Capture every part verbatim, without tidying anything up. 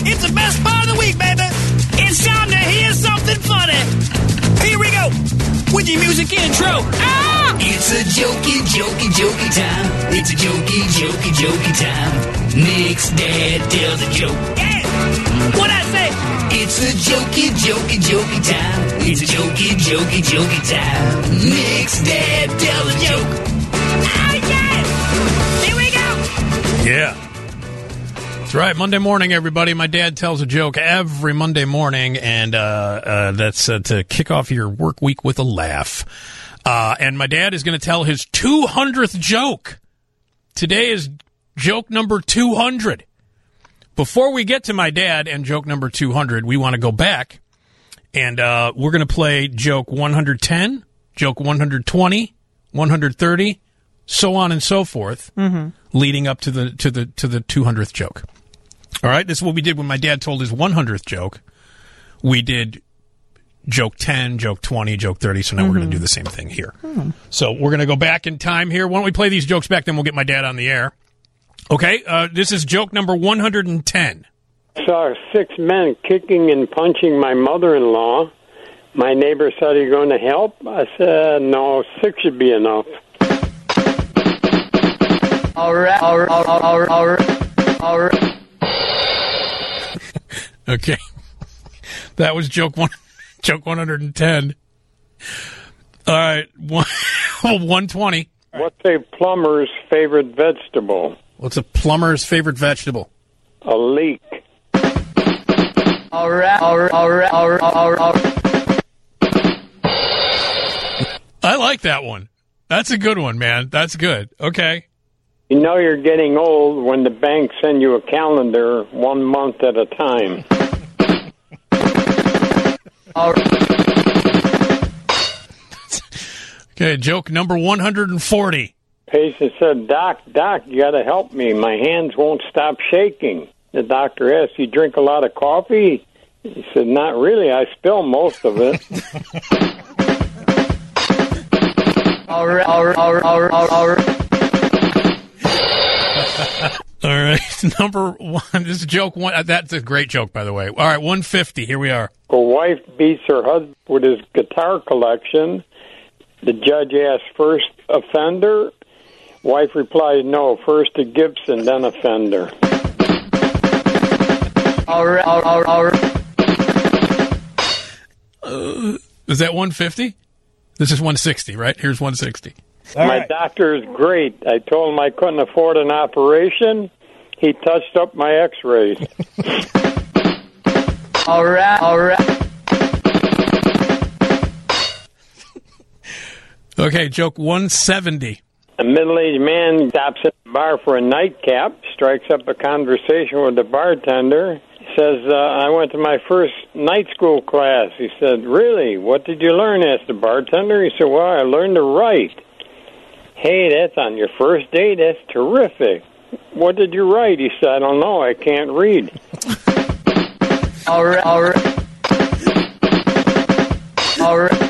It's the best part of the week, baby. It's time to hear something funny. Here we go with your music intro. Ah! It's a jokey, jokey, jokey time. It's a jokey, jokey, jokey time. Nick's dad tells a joke. Yeah. What'd I say? It's a jokey, jokey, jokey time. It's a jokey, jokey, jokey time. Nick's dad tells a joke. Oh, yeah. Here we go. Yeah. That's right. Monday morning, everybody. My dad tells a joke every Monday morning, and uh, uh, that's uh, to kick off your work week with a laugh. Uh, and my dad is going to tell his two hundredth joke. Today is joke number two hundred. Before we get to my dad and joke number two hundred, we want to go back, and uh, we're going to play joke one hundred ten, joke one hundred twenty, one hundred thirty, so on and so forth, mm-hmm. leading up to the to the to the two hundredth joke. All right, this is what we did when my dad told his one hundredth joke. We did joke ten, joke twenty, joke thirty, so now mm-hmm. we're going to do the same thing here. Mm. So we're going to go back in time here. Why don't we play these jokes back, then we'll get my dad on the air. Okay, uh, this is joke number one hundred ten. I saw six men kicking and punching my mother-in-law. My neighbor said, "Are you going to help?" I said, "No, six should be enough." All right, all right, all right, all right, all right. Okay, that was joke one, joke one hundred ten. All right, one, one twenty. What's a plumber's favorite vegetable? What's a plumber's favorite vegetable? A leek. All right, all right, all right, all right, all right, all right. I like that one. That's a good one, man. That's good. Okay. You know you're getting old when the bank send you a calendar one month at a time. All right. Okay, joke number one hundred forty. Patient said, "Doc, doc, you got to help me. My hands won't stop shaking." The doctor asked, "You drink a lot of coffee?" He said, "Not really. I spill most of it." All right, all right, all right, all right, all right. All right, number one. This is joke one. That's a great joke, by the way. All right, one fifty. Here we are. A wife beats her husband with his guitar collection. The judge asks, "First offender?" Wife replies, "No, first a Gibson, then a Fender." All right, all right, all right. Uh, is that one fifty? This is one sixty, right? Here's one sixty. All my right. doctor is great. I told him I couldn't afford an operation. He touched up my x-rays. All right, all right. Okay, joke one seventy. A middle-aged man stops at the bar for a nightcap, strikes up a conversation with the bartender. He says, uh, "I went to my first night school class." He said, "Really? What did you learn?" asked the bartender. He said, "Well, I learned to write." "Hey, that's on your first date? That's terrific. What did you write?" He said, "I don't know. I can't read." All right, all right. All right.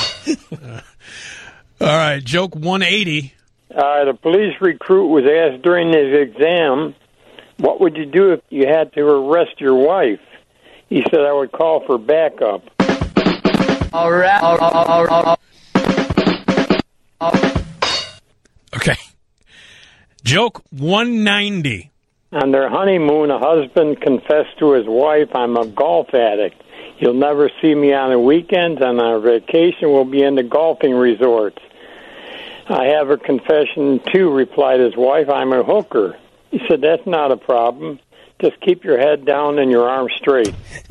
All right, joke one eighty. Uh, the police recruit was asked during his exam, "What would you do if you had to arrest your wife?" He said, "I would call for backup." All right, all right, all right, all right. All right. Okay. Joke one ninety. On their honeymoon, a husband confessed to his wife, "I'm a golf addict. You'll never see me on the weekends, and on vacation we'll be in the golfing resorts." "I have a confession, too," replied his wife. "I'm a hooker." He said, "That's not a problem. Just keep your head down and your arms straight."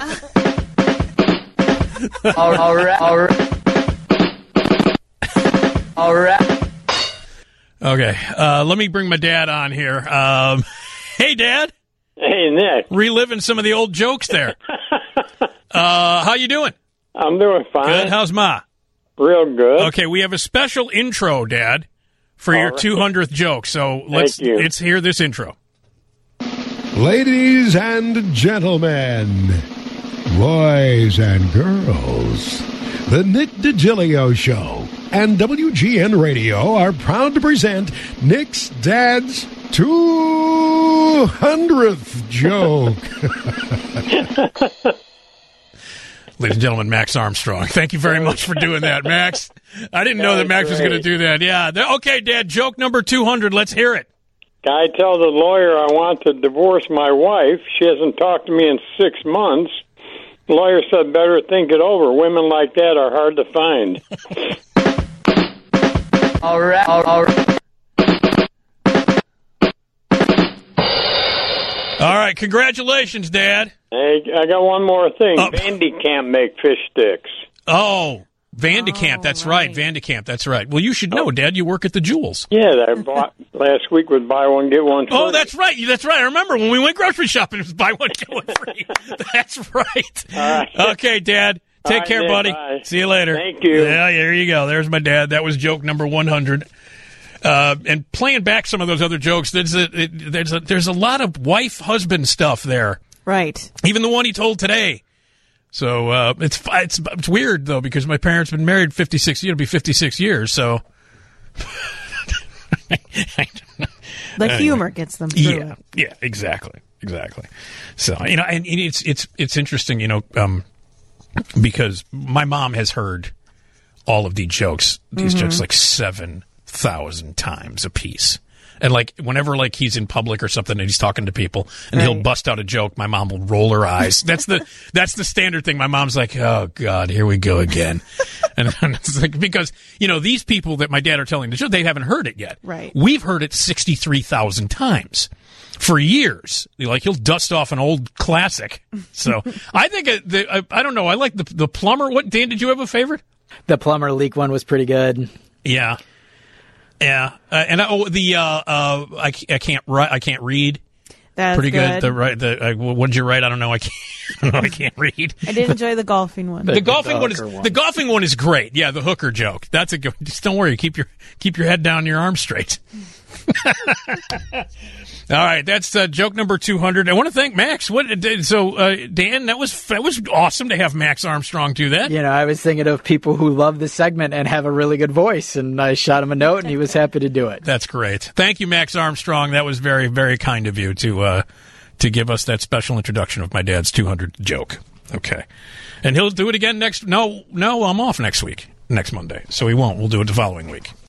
all, all right, all right. All right. Okay, uh, let me bring my dad on here. Um, hey, Dad. Hey, Nick. Reliving some of the old jokes there. uh, how you doing? I'm doing fine. Good. How's Ma? Real good. Okay, we have a special intro, Dad, for All your right. two hundredth joke. So let's Thank you. let's hear this intro. Ladies and gentlemen, boys and girls, the Nick DiGilio Show and W G N Radio are proud to present Nick's Dad's two two hundredth joke. Ladies and gentlemen, Max Armstrong. Thank you very much for doing that, Max. I didn't know that Max was going to do that. Yeah. Okay, Dad, joke number two hundred. Let's hear it. Guy tells the lawyer, I want to divorce my wife. She hasn't talked to me in six months. The lawyer said, better think it over. Women like that are hard to find. All right. All right. All right. Congratulations, Dad. Hey, I got one more thing. Oh. Vandy can't make fish sticks. Oh, Vandecamp. Oh, That's right. right. Vandecamp. That's right. Well, you should know, Dad. You work at the Jewels. Yeah, that I bought last week with buy one, get one free. Oh, that's right. That's right. I remember when we went grocery shopping, it was buy one, get one free. That's right. All right. Okay, Dad. Take All right, care, Dad, buddy. bye. See you later. Thank you. Yeah, there you go. There's my dad. That was joke number one hundred. Uh, and playing back some of those other jokes, there's a, it, there's a there's a lot of wife-husband stuff there. Right. Even the one he told today. So uh, it's it's it's weird though because my parents have been married fifty-six. It'll be fifty-six years. So The Anyway. humor gets them through yeah, it. yeah, exactly, exactly. So you know, and it's it's it's interesting, you know, um, because my mom has heard all of these jokes, these Mm-hmm. jokes like seven thousand times a piece. And like whenever like he's in public or something and he's talking to people and he'll Right. bust out a joke, my mom will roll her eyes. That's the that's the standard thing. My mom's like, "Oh God, here we go again," and, and it's like because you know these people that my dad are telling the joke, they haven't heard it yet. Right. We've heard it sixty three thousand times for years. Like he'll dust off an old classic. So I think it, the, I, I don't know. I like the the plumber. What Dan? Did you have a favorite? The plumber leak one was pretty good. Yeah. Yeah, uh, and uh, oh, the uh, uh, I, I can't write. I can't read. That's Pretty good. good. The right. The uh, what did you write? I don't know. I can't. I, don't know, I can't read. I did enjoy the golfing one. The golfing the one is hooker one. the golfing one is great. Yeah, the hooker joke. That's a good. Just don't worry. Keep your keep your head down, and your arms straight. All right, that's uh, joke number two hundred. I want to thank Max. What? So uh, Dan, that was that was awesome to have Max Armstrong do that. You know, I was thinking of people who love the segment and have a really good voice, and I shot him a note, and he was happy to do it. That's great. Thank you, Max Armstrong. That was very, very kind of you to uh, to give us that special introduction of my dad's two hundred joke. Okay. And he'll do it again next... No, no, I'm off next week, next Monday. So he won't. We'll do it the following week.